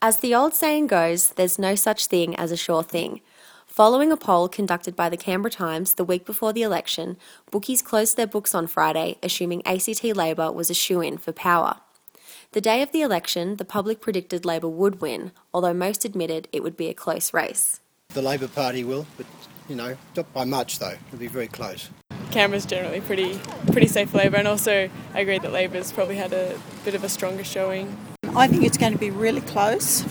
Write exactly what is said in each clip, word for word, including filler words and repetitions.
As the old saying goes, there's no such thing as a sure thing. Following a poll conducted by the Canberra Times the week before the election, bookies closed their books on Friday, assuming A C T Labor was a shoo-in for power. The day of the election, the public predicted Labor would win, although most admitted it would be a close race. The Labor Party will, but, you know, not by much though. It'll be very close. Canberra's generally pretty pretty safe for Labor, and also I agree that Labor's probably had a bit of a stronger showing. I think it's going to be really close.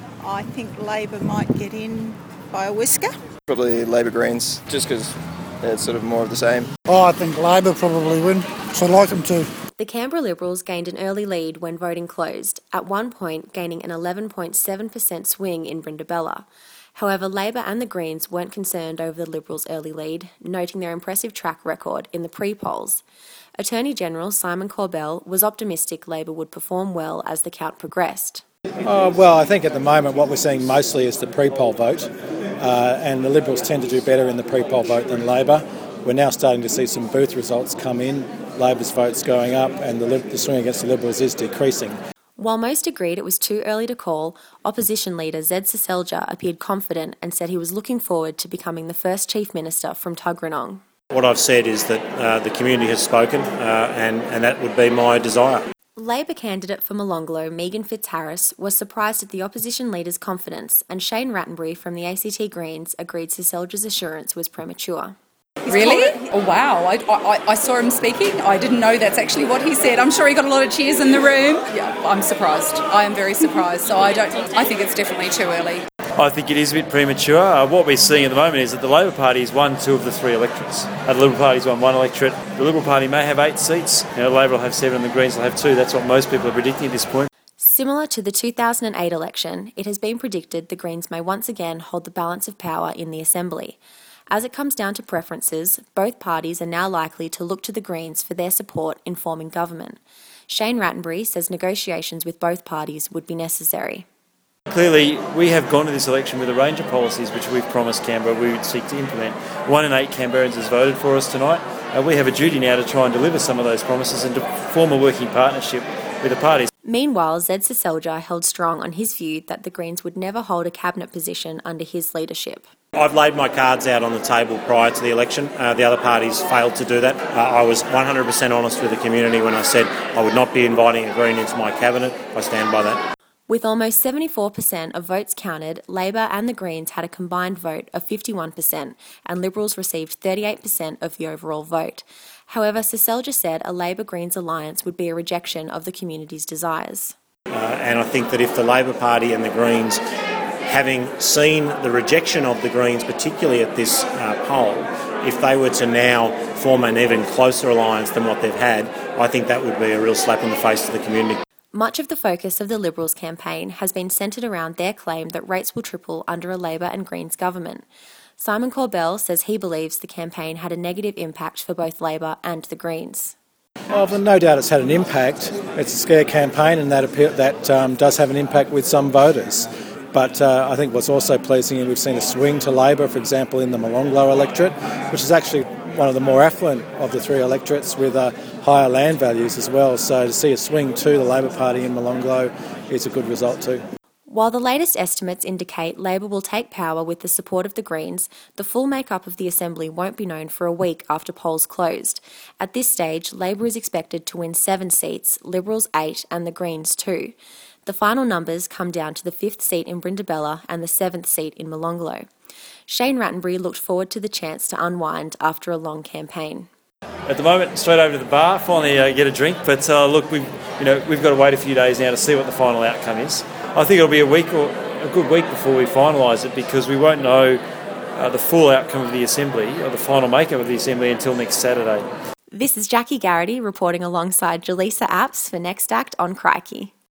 I think Labor might get in by a whisker. Probably Labor Greens, just because it's sort of more of the same. Oh, I think Labor probably win, so I'd like them to. The Canberra Liberals gained an early lead when voting closed, at one point gaining an eleven point seven percent swing in Brindabella. However, Labor and the Greens weren't concerned over the Liberals' early lead, noting their impressive track record in the pre-polls. Attorney General Simon Corbell was optimistic Labor would perform well as the count progressed. Uh, well, I think at the moment what we're seeing mostly is the pre-poll vote, uh, and the Liberals tend to do better in the pre-poll vote than Labor. We're now starting to see some booth results come in, Labor's votes going up, and the, the swing against the Liberals is decreasing. While most agreed it was too early to call, opposition leader Zed Seselja appeared confident and said he was looking forward to becoming the first Chief Minister from Tuggeranong. What I've said is that uh, the community has spoken uh, and, and that would be my desire. Labor candidate for Molonglo, Megan Fitzharris, was surprised at the opposition leader's confidence, and Shane Rattenbury from the A C T Greens agreed Seselja's assurance was premature. Really? Oh, wow. I, I, I saw him speaking. I didn't know that's actually what he said. I'm sure he got a lot of cheers in the room. Yeah, I'm surprised. I am very surprised. So I don't. I think it's definitely too early. I think it is a bit premature. Uh, what we're seeing at the moment is that the Labor Party has won two of the three electorates. Uh, the Liberal Party's won one electorate. The Liberal Party may have eight seats. You know, Labor will have seven and the Greens will have two. That's what most people are predicting at this point. Similar to the two thousand eight election, it has been predicted the Greens may once again hold the balance of power in the Assembly. As it comes down to preferences, both parties are now likely to look to the Greens for their support in forming government. Shane Rattenbury says negotiations with both parties would be necessary. Clearly, we have gone to this election with a range of policies which we've promised Canberra we would seek to implement. One in eight Canberrans has voted for us tonight. Uh, we have a duty now to try and deliver some of those promises and to form a working partnership with the parties. Meanwhile, Zed Seselja held strong on his view that the Greens would never hold a cabinet position under his leadership. I've laid my cards out on the table prior to the election. Uh, the other parties failed to do that. Uh, I was one hundred percent honest with the community when I said I would not be inviting a Green into my cabinet. I stand by that. With almost seventy-four percent of votes counted, Labor and the Greens had a combined vote of fifty-one percent, and Liberals received thirty-eight percent of the overall vote. However, Seselja said a Labor-Greens alliance would be a rejection of the community's desires. Uh, and I think that if the Labor Party and the Greens, having seen the rejection of the Greens, particularly at this uh, poll, if they were to now form an even closer alliance than what they've had, I think that would be a real slap in the face to the community. Much of the focus of the Liberals campaign has been centred around their claim that rates will triple under a Labor and Greens government. Simon Corbell says he believes the campaign had a negative impact for both Labor and the Greens. Well, no doubt it's had an impact. It's a scare campaign, and that appear, that um, does have an impact with some voters. But uh, I think what's also pleasing is we've seen a swing to Labor, for example, in the Molonglo electorate, which is actually one of the more affluent of the three electorates with uh, higher land values as well. So to see a swing to the Labor Party in Molonglo is a good result too. While the latest estimates indicate Labor will take power with the support of the Greens, the full makeup of the Assembly won't be known for a week after polls closed. At this stage, Labor is expected to win seven seats, Liberals eight and the Greens two. The final numbers come down to the fifth seat in Brindabella and the seventh seat in Molonglo. Shane Rattenbury looked forward to the chance to unwind after a long campaign. At the moment, straight over to the bar, finally uh, get a drink. But uh, look, we've you know we've got to wait a few days now to see what the final outcome is. I think it'll be a week or a good week before we finalise it, because we won't know uh, the full outcome of the Assembly or the final makeup of the Assembly until next Saturday. This is Jackie Garrity reporting alongside Jaleesa Apps for Next Act on Crikey.